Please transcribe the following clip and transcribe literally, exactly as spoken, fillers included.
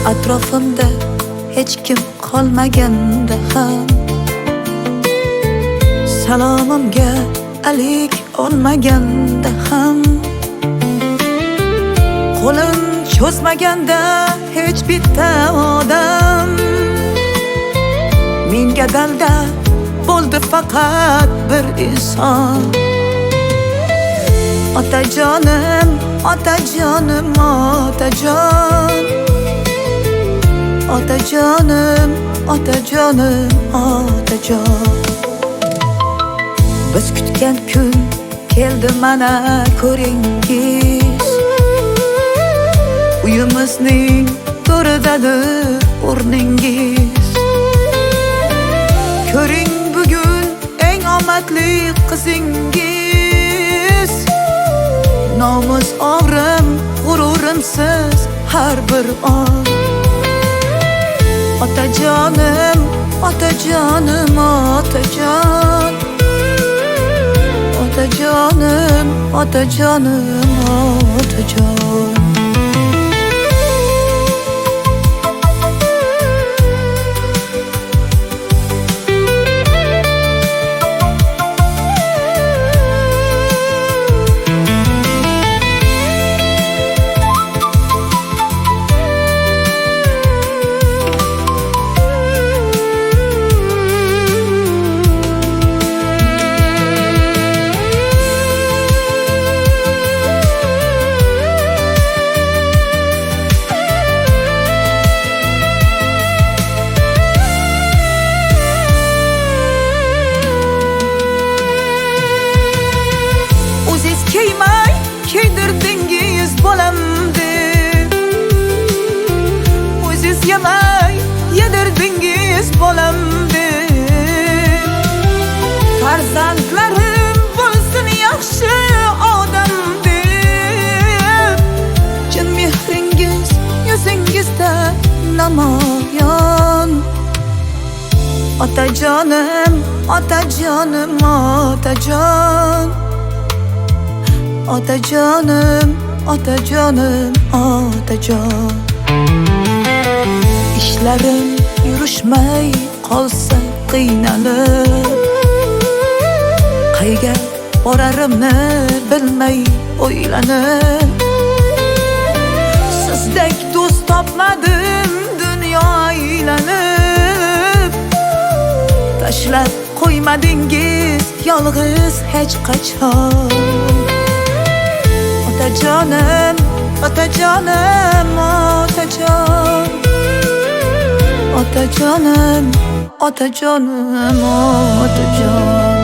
Atrofimda hech kim qolmaganda ham salomimga alik olmaganda ham qo'lim cho'zmaganda hech bitta odam menga dalda bo'ldi faqat bir inson. Otajonim, otajonim, otajon, otajonim, otajonim, otajon. Biz kutgan kun keldi mana ko'ringiz, uyimizning to'ridadir o'rningiz. Ko'ring bugun eng omadli qizingiz, nomus og'rim, g'ururimsiz har bir on. Otajonim, otajonim, otajon, otajonim, otajonim, otajon. Kiymay kiydirdingiz bolam deb, o'ziz yemay yedirdingiz bolam deb. Farzandlarim bo'lsin yaxshi odam deb, chin mehringiz yuzingizda namoyon. Otajonim, otajonim, otajon, otajonim, otajonim, otajon. Ishlarim yurishmay qolsa qiynalib, qayga borarimni bilmay o'ylanib. Sizdek do'st topmadim dunyo aylanib, tashlab qo'ymadingiz yolg'iz hech qachon. Otajonim, otajonim, otajon, otajonim, otajonim, otajon.